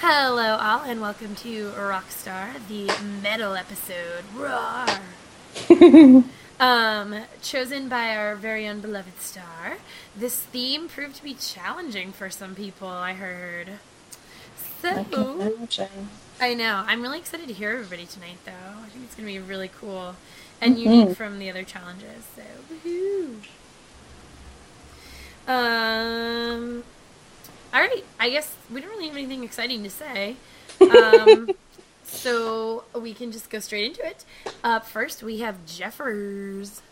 Hello, all, and welcome to Rockstar, the metal episode. Roar! Chosen by our very own beloved Star. This theme proved to be challenging for some people, I heard. So, I know. I'm really excited to hear everybody tonight, though. I think it's going to be really cool and unique from the other challenges. So, woohoo! Alright, I guess we don't really have anything exciting to say. So we can just go straight into it. Up first, we have Jeffers.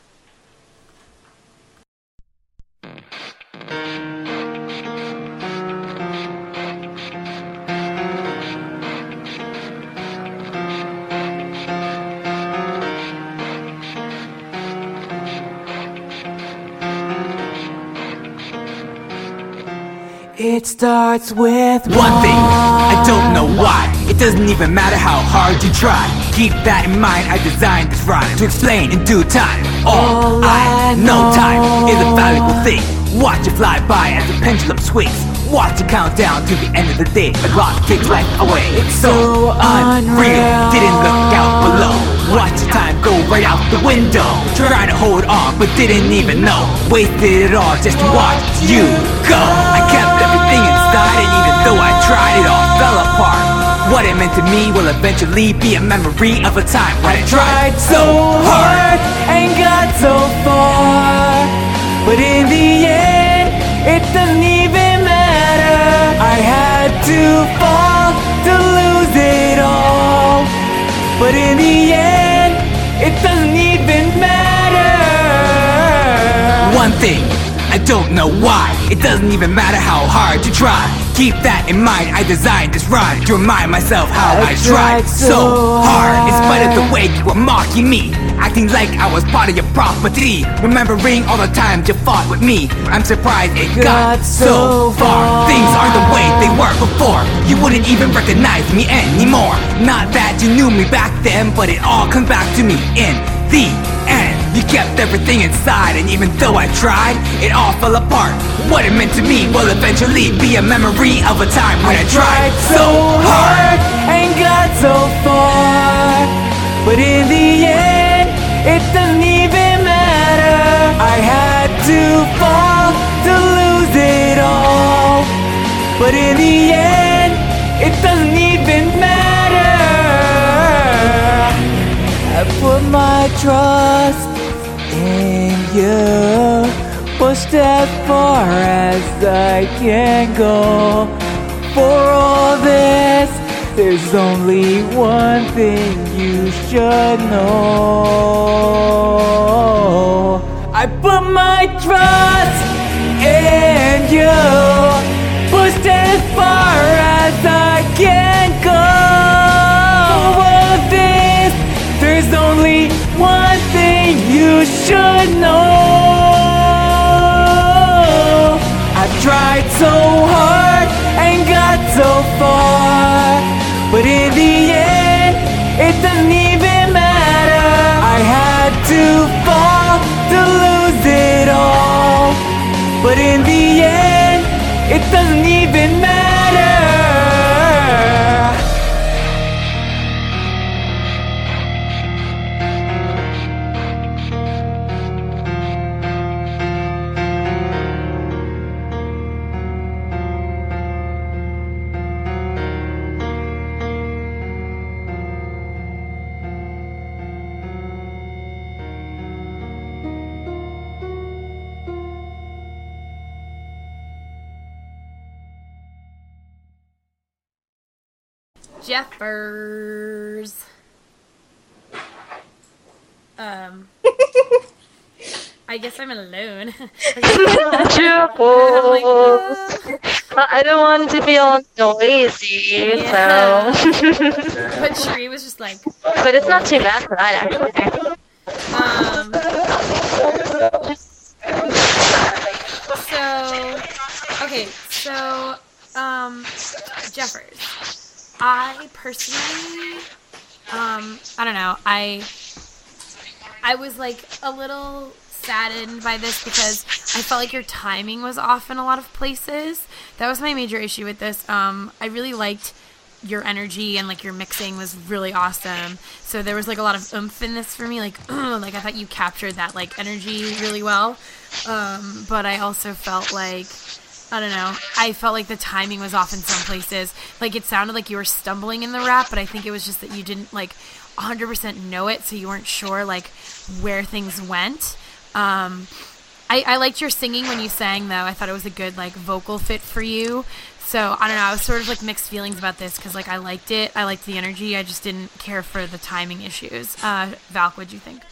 It starts with one thing, I don't know why. It doesn't even matter how hard you try. Keep that in mind, I designed this rhyme to explain in due time. All I know, time is a valuable thing. Watch it fly by as the pendulum swings. Watch it count down to the end of the day. The clock takes life away. It's so unreal, didn't look out below. Watch the time go right out the window. Trying to hold on, but didn't even know. Wasted it all just to watch you go. I kept everything inside, and even though I tried, it all fell apart. What it meant to me will eventually be a memory of a time when I tried so hard and got so far. But in the end, it doesn't even matter. I had to fall to lose it all. But in the end, it doesn't even matter. One thing, I don't know why. It doesn't even matter how hard you try. Keep that in mind, I designed this rhyme to remind myself how I tried so hard. In spite of the way you were mocking me, acting like I was part of your property. Remembering all the times you fought with me, I'm surprised it got so far. Things aren't the way they were before. You wouldn't even recognize me anymore. Not that you knew me back then, but it all comes back to me in the end. You kept everything inside, and even though I tried, it all fell apart. What it meant to me will eventually be a memory of a time when I tried so hard and got so far. But in the end, it doesn't even matter. I had to fall to lose it all. But in the end, it doesn't even matter. I put my trust in you, pushed as far as I can go. For all this, there's only one thing you should know. I put my trust in you, pushed as far as I can go. For all this, there's only one thing you should know. I've tried so hard and got so far, but in the end, it doesn't even matter. I had to fall to lose it all, but in the end, it doesn't even matter. Jeffers. I guess I'm alone. I don't want to feel noisy, so. But Sheree was just like. But it's not too bad for that, actually. Jeffers. I personally, I don't know. I was like a little saddened by this because I felt like your timing was off in a lot of places. That was my major issue with this. I really liked your energy and like your mixing was really awesome. So there was like a lot of oomph in this for me. Like, like I thought you captured that like energy really well. But I also felt like, I don't know, I felt like the timing was off in some places. Like it sounded like you were stumbling in the rap, but I think it was just that you didn't like 100% know it, so you weren't sure like where things went. I liked your singing when you sang, though. I thought it was a good like vocal fit for you. So I don't know, I was sort of like mixed feelings about this because like I liked it, I liked the energy, I just didn't care for the timing issues. Valk, what'd you think?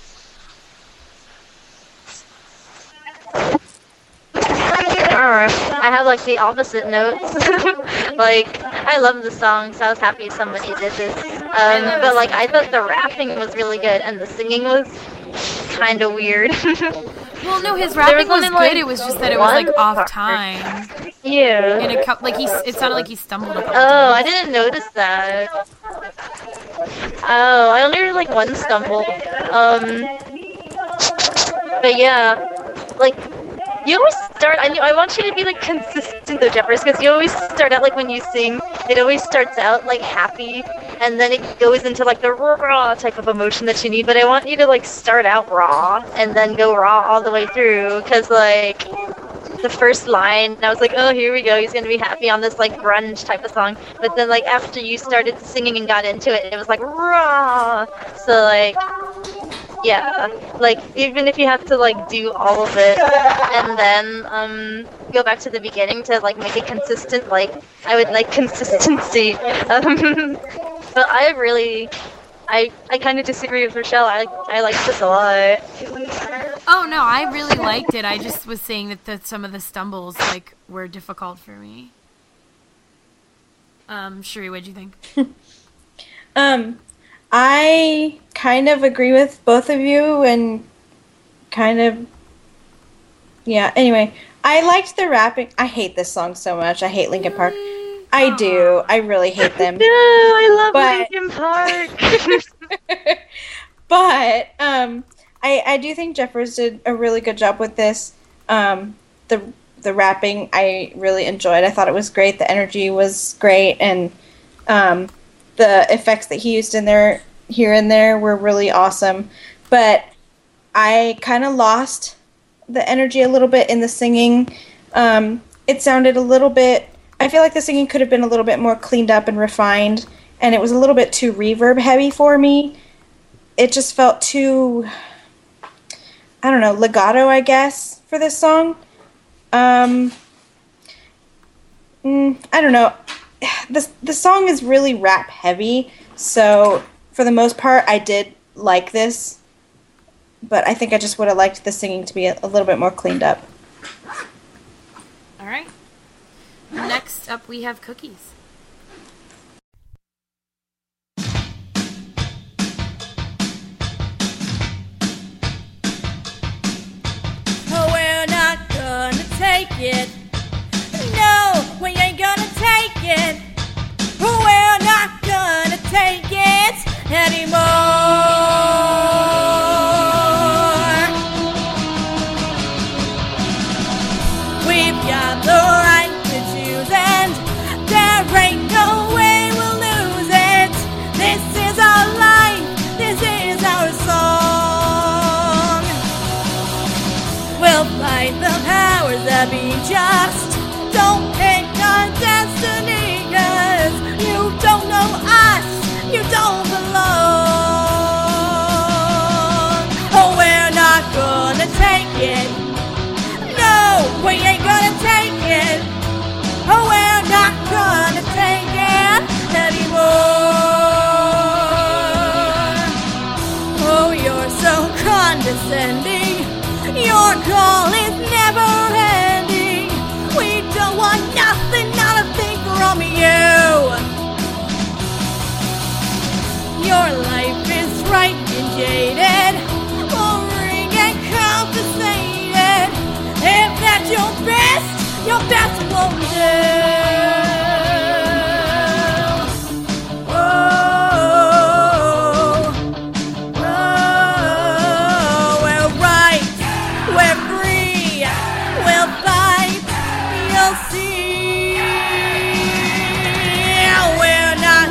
I have like the opposite notes. Like I love the song, so I was happy somebody did this. But like I thought the rapping was really good and the singing was kind of weird. Well, no, his rapping was good. Like, it was just that it was like off time. Yeah. In a like it sounded like he stumbled a couple times. I times. didn't notice that. Oh, I only heard like one stumble. But yeah, like. You always start, I want you to be like consistent though, Jeffers, because you always start out like when you sing, it always starts out like happy, and then it goes into like the raw type of emotion that you need, but I want you to like start out raw, and then go raw all the way through, because like, the first line, I was like, oh, here we go, he's gonna be happy on this like grunge type of song, but then like after you started singing and got into it, it was like raw, so like, yeah, like, even if you have to, like, do all of it, and then, go back to the beginning to, like, make it consistent, like, I would like consistency, but I kind of disagree with Rochelle. I like this a lot. Oh, no, I really liked it. I just was saying that some of the stumbles, like, were difficult for me. Sheree, what'd you think? I kind of agree with both of you and kind of, yeah, anyway, I liked the rapping. I hate this song so much. I hate Linkin Park. I do. I really hate them. No, I love Linkin Park. But I do think Jeffers did a really good job with this. The rapping I really enjoyed. I thought it was great. The energy was great, and the effects that he used in there, here and there, were really awesome. But I kind of lost the energy a little bit in the singing. It sounded a little bit... I feel like the singing could have been a little bit more cleaned up and refined, and it was a little bit too reverb heavy for me. It just felt too... I don't know, legato, I guess, for this song. I don't know. The song is really rap heavy, so for the most part I did like this, but I think I just would have liked the singing to be a little bit more cleaned up. All right. Next up we have Cookies. Oh, we're not gonna take it. No, we ain't gonna take it. We're not gonna take it anymore. We've got the right to choose, and there ain't no way we'll lose it. This is our life, this is our song. We'll fight the powers that be just. Don't pick our destiny, 'cause you don't know us, you don't belong. Oh, we're not gonna take it. No, we ain't gonna take it. Oh, we're not gonna take it anymore. Oh, you're so condescending. Your call is never ending. We don't want nothing, not a thing from you. Your life is right and jaded, boring and compensated. If that's your best won't do. We're right, we're free, we'll fight. You'll see, we're not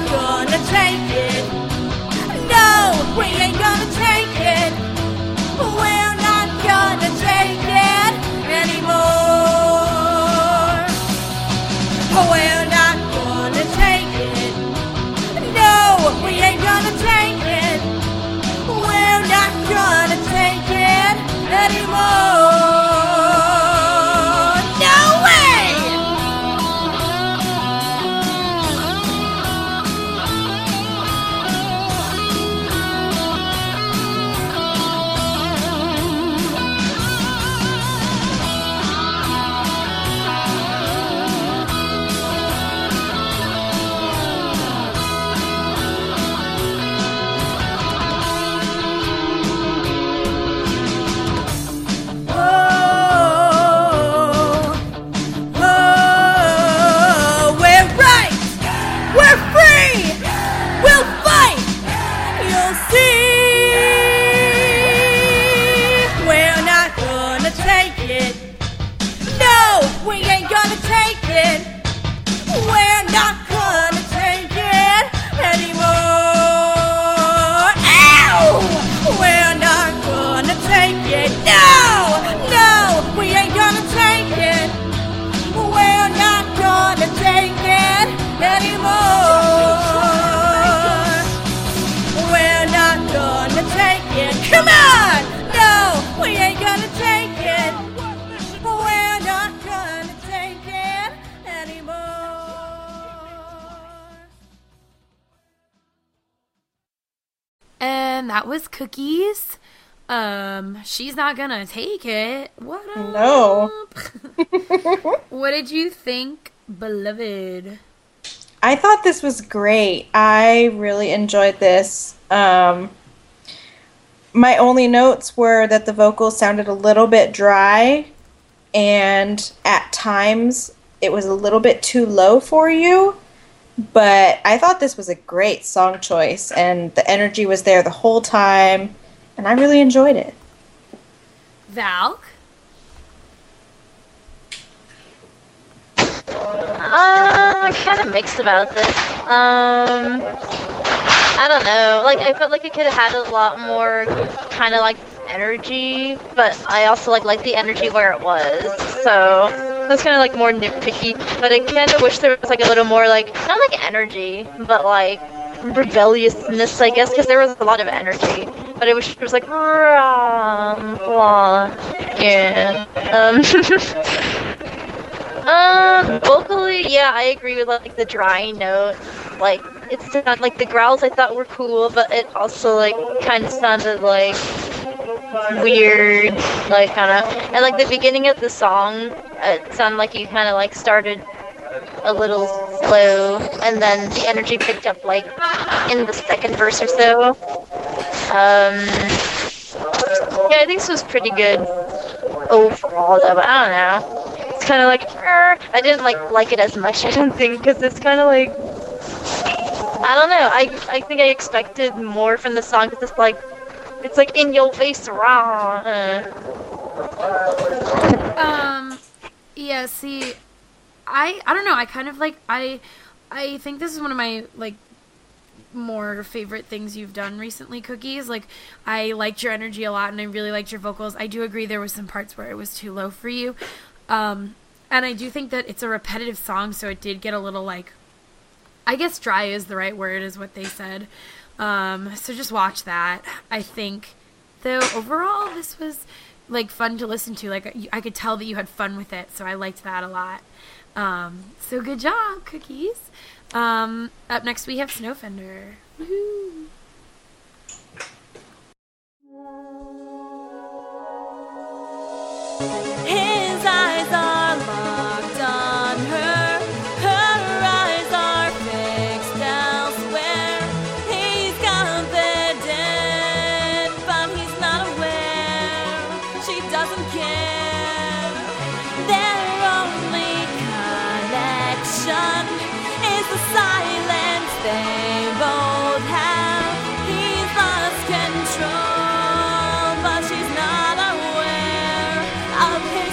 And that was Cookies. She's not gonna take it. What up? No. What did you think, beloved? I thought this was great. I really enjoyed this. My only notes were that the vocals sounded a little bit dry, and at times it was a little bit too low for you. But I thought this was a great song choice, and the energy was there the whole time, and I really enjoyed it. Valk? I'm kind of mixed about this. I don't know. Like, I felt like it could have had a lot more kind of like energy, but I also like the energy where it was. So that's kind of like more nitpicky. But I kind of wish there was like a little more like not like energy, but like rebelliousness, I guess, because there was a lot of energy. But I wish it was like blah. Yeah. Vocally, yeah, I agree with like the dry note. Like, it's not like the growls I thought were cool, but it also like kind of sounded like weird, like kind of. And like the beginning of the song, it sounded like you kind of like started a little slow, and then the energy picked up like in the second verse or so. Yeah, I think this was pretty good overall, though. But I don't know. It's kind of like I didn't like it as much. I don't think because it's kind of like I don't know. I think I expected more from the song because it's like in your face raw. Yeah. See, I don't know. I kind of like I think this is one of my like more favorite things you've done recently, Cookies. Like, I liked your energy a lot, and I really liked your vocals. I do agree there was some parts where it was too low for you. And I do think that it's a repetitive song, so it did get a little, like, I guess dry is the right word, is what they said. So just watch that. I think, though, overall, this was, like, fun to listen to. Like, I could tell that you had fun with it, so I liked that a lot. So good job, Cookies. Up next we have Snowfender. Woohoo! His eyes are locked on her. Her eyes are fixed elsewhere. He's confident, but he's not aware. She doesn't care. Their only connection is the silence they both have. He's lost control, but she's not aware of his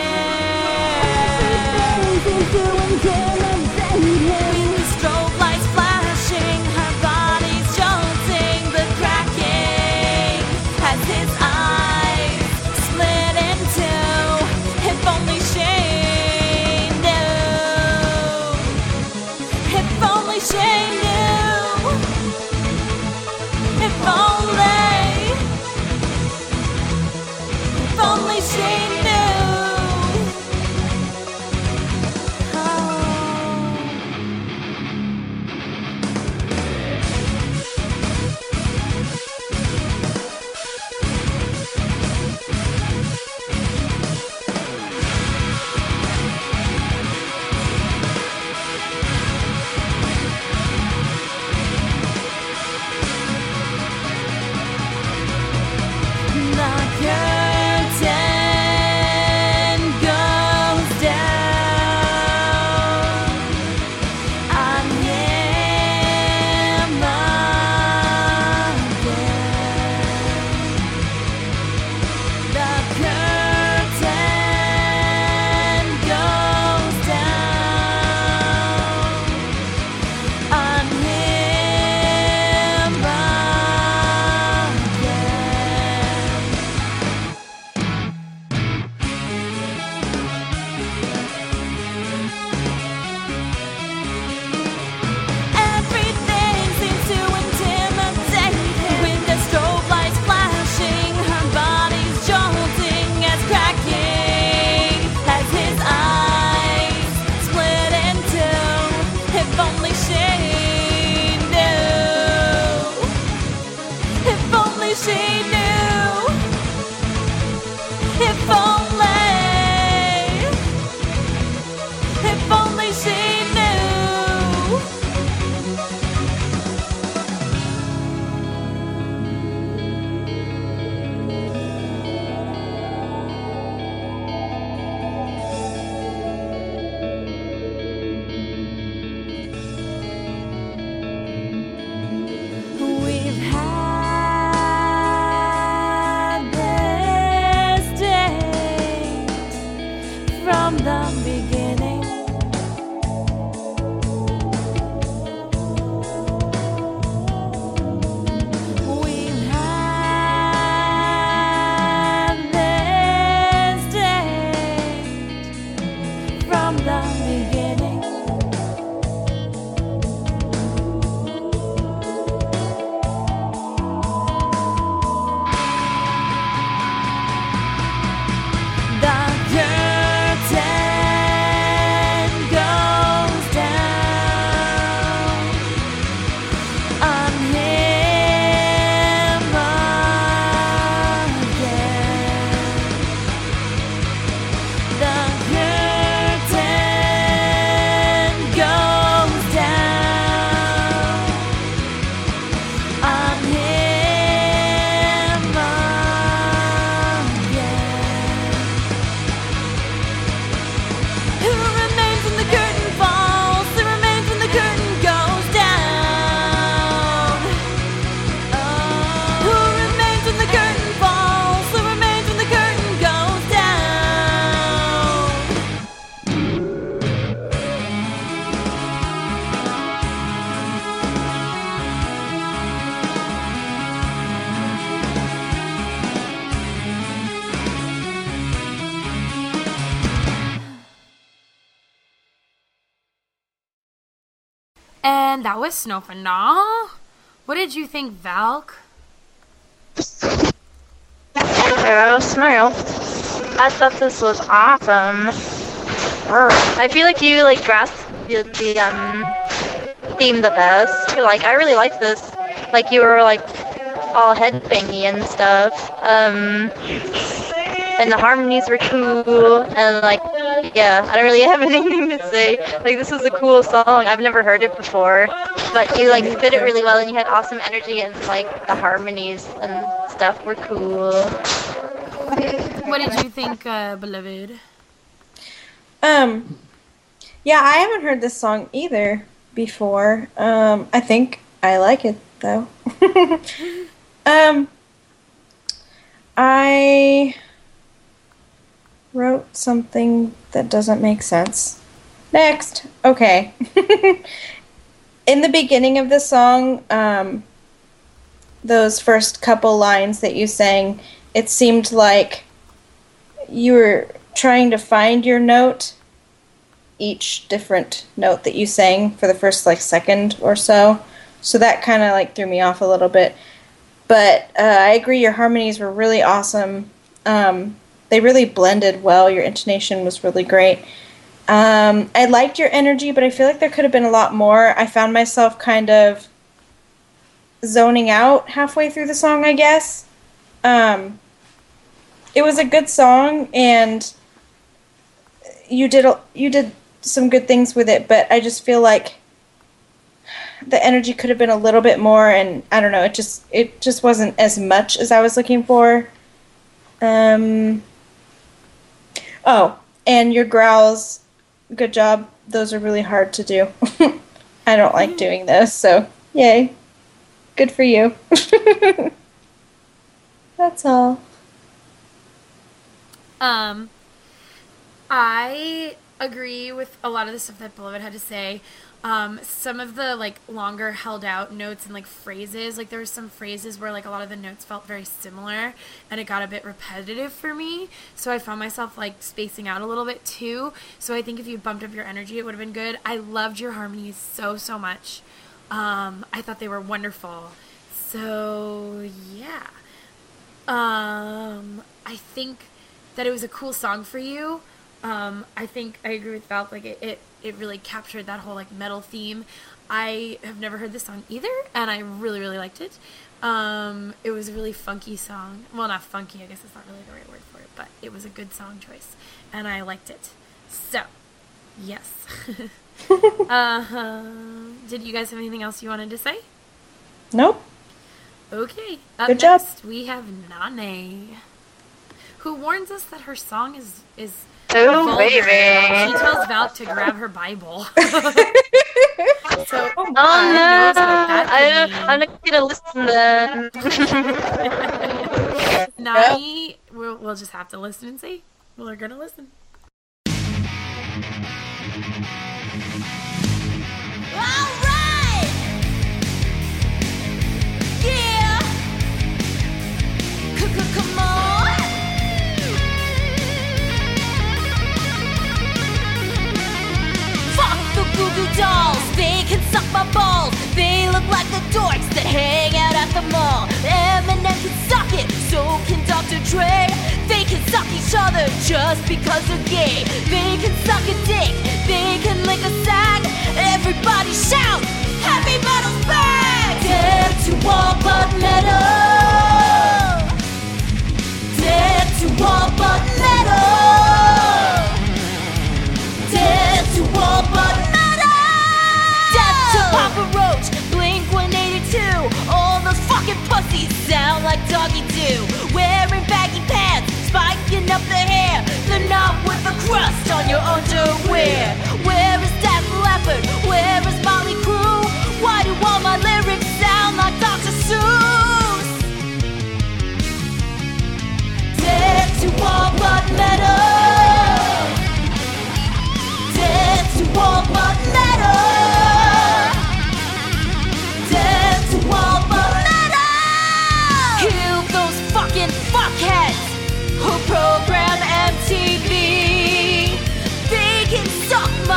stare. Strobe lights flashing, her body's jolting, the cracking as his eyes split in two. If only she knew. If only she knew. If only she knew. And that was Snowfandal. What did you think, Valk? Smile. I thought this was awesome. I feel like you like grasped the theme the best. Like I really liked this. Like you were like all headbangy and stuff. And the harmonies were cool. And like yeah, I don't really have anything to say. Like this was a cool song. I've never heard it before, but you like fit it really well, and you had awesome energy, and like the harmonies and stuff were cool. What did you think, beloved? Yeah, I haven't heard this song either before. I think I like it though. I wrote something that doesn't make sense. Next. Okay. In the beginning of the song, those first couple lines that you sang, it seemed like you were trying to find your note, each different note that you sang for the first like second or so. So that kind of like threw me off a little bit. But I agree, your harmonies were really awesome. They really blended well. Your intonation was really great. I liked your energy, but I feel like there could have been a lot more. I found myself kind of zoning out halfway through the song, I guess. It was a good song, and you did some good things with it, but I just feel like the energy could have been a little bit more, and I don't know, it just wasn't as much as I was looking for. Oh, and your growls, good job. Those are really hard to do. I don't like doing those, so yay. Good for you. That's all. I agree with a lot of the stuff that Beloved had to say. Some of the like longer held out notes and like phrases, like there were some phrases where like a lot of the notes felt very similar and it got a bit repetitive for me, so I found myself like spacing out a little bit too. So I think if you bumped up your energy, it would have been good. I loved your harmonies so much. I thought they were wonderful. So yeah, I think that it was a cool song for you. I think I agree with Val. Like it really captured that whole like metal theme. I have never heard this song either, and I really liked it. It was a really funky song. Well, not funky. I guess that's not really the right word for it, but it was a good song choice, and I liked it. So, yes. Did you guys have anything else you wanted to say? Nope. Okay. Up Good job. next, we have Nane, who warns us that her song is Oh, vulgar. baby. She tells Val to grab her Bible. So, Oh no! that I'm not gonna listen then. Nani, we'll just have to listen and see. We're gonna listen. Alright! Yeah! Come on! Fuck the Goo Goo Dolls! They can suck my balls! They look like the dorks that hang out at the mall. Eminem can suck it, so can Dr. Dre. They can suck each other just because they're gay. They can suck a dick, they can lick a sack. Everybody shout, Happy Metal's back! Dead to all but metal. Dead to all but metal. Dead to all but metal. Death to Papa Roach, Blink-182. All those fucking pussies sound like Doggy Doo. Wearing baggy pants, spiking up the hair. They're not with the crust on your underwear. Where is Def Leppard? Where is Molly Crew? Why do all my lyrics sound like Dr. Seuss? Dead to all but metal. Dead to all but metal. Dead to all but metal. Kill those fucking fuckheads who program MTV. They can suck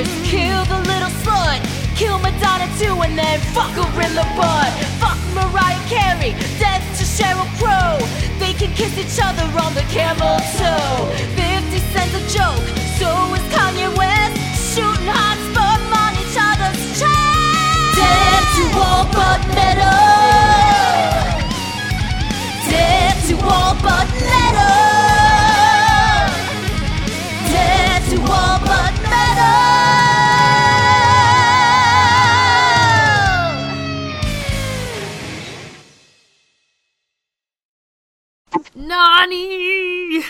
Just kill the little slut, kill Madonna too, and then fuck her in the butt. Fuck Mariah Carey, death to Sheryl Crow. They can kiss each other on the camel toe. 50 cents a joke, so is Kanye West. Shooting hot sperm on each other's chest. Dead to all but metal. Dead to all but metal. Dead to all but metal. Nani!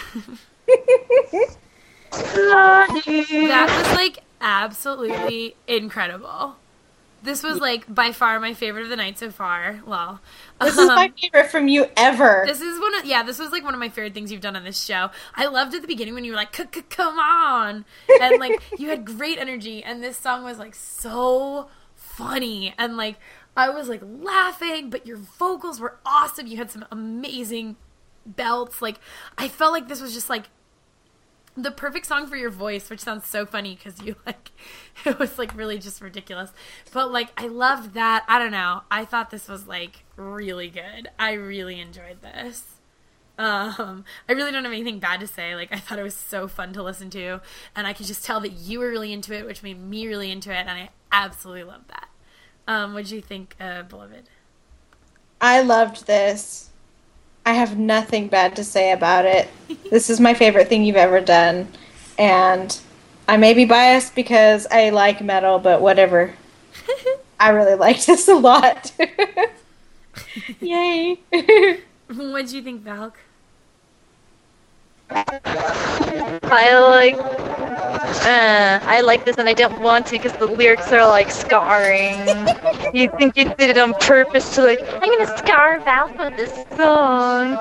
That was like absolutely incredible. This was like by far my favorite of the night so far. Well, This is my favorite from you ever. this is this was like one of my favorite things you've done on this show. I loved at the beginning when you were like, come on, and like you had great energy, and this song was like so funny, and like I was like laughing, but your vocals were awesome. You had some amazing belts. Like I felt like this was just like the perfect song for your voice, which sounds so funny because you like it was like really just ridiculous, but like I loved that. I don't know, I thought this was like really good. I really enjoyed this. I really don't have anything bad to say. Like I thought it was so fun to listen to, and I could just tell that you were really into it, which made me really into it, and I absolutely loved that. What did you think, beloved? I loved this. I have nothing bad to say about it. This is my favorite thing you've ever done. And I may be biased because I like metal, but whatever. I really liked this a lot. Yay. What did you think, Valk? I like this and I don't want to because the lyrics are like scarring. You think you did it on purpose to like, I'm gonna scar Val for this song.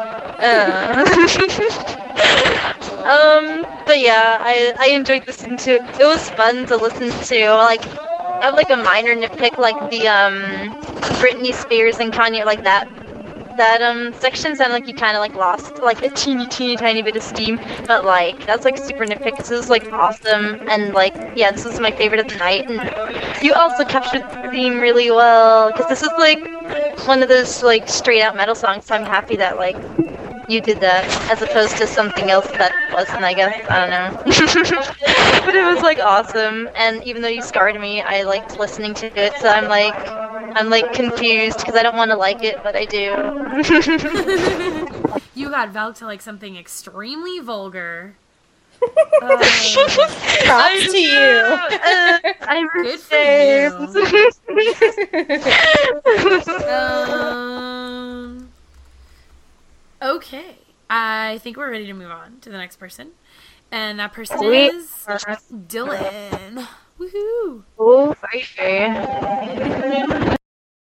But yeah, I enjoyed listening to it. It was fun to listen to. Like, I have like a minor nitpick, like the Britney Spears and Kanye, like that section sounded like you kind of like lost like a teeny tiny bit of steam, but like that's like super nitpick. This is like awesome, and like yeah, this was my favorite of the night. And you also captured the theme really well because this is like one of those like straight out metal songs. So I'm happy that like you did that as opposed to something else that wasn't. I guess I don't know, but it was like awesome. And even though you scarred me, I liked listening to it. So I'm like confused because I don't want to like it, but I do. You got Valk to like something extremely vulgar. Props to you. I'm Good for you. Okay, I think we're ready to move on to the next person, and that person is Dylan. Woohoo! Oh, very fair.